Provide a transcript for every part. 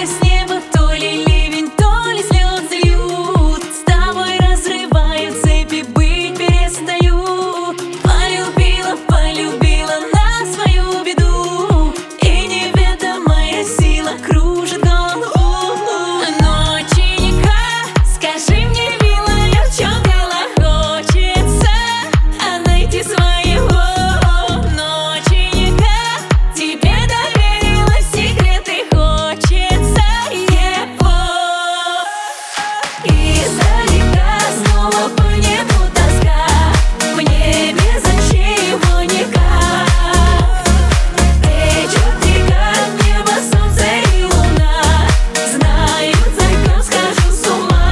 когда с неба то ли ливень, то ли слезы льют. С тобой разрываю цепи, быть перестаю. Полюбила, полюбила на свою беду, и неведомая сила кружит голову. Ноченька, скажи мне, милая, в чем дело? Хочется найти своего. Ноченька, тебе доверила секреты, хочется его. Издалека снова по небу тоска, мне без очей его никак. Течет река, небо, солнце и луна знают, за кем схожу с ума.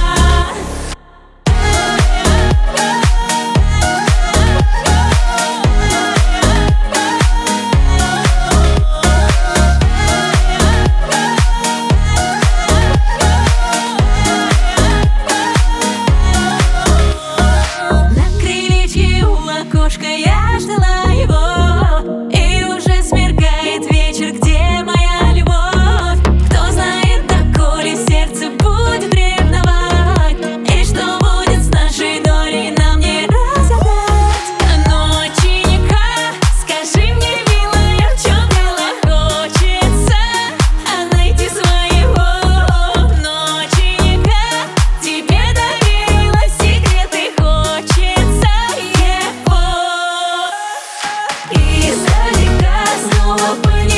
На крылечке у окошка я ждала его, и уже смеркает вечер, где моя любовь? Кто знает, доколе сердце будет ревновать, и что будет с нашей долей, нам не разгадать. Ноченька, скажи мне, милая, в чем дело? Хочется найти своего. Ноченька, тебе доверила секреты, хочется его. Издалека снова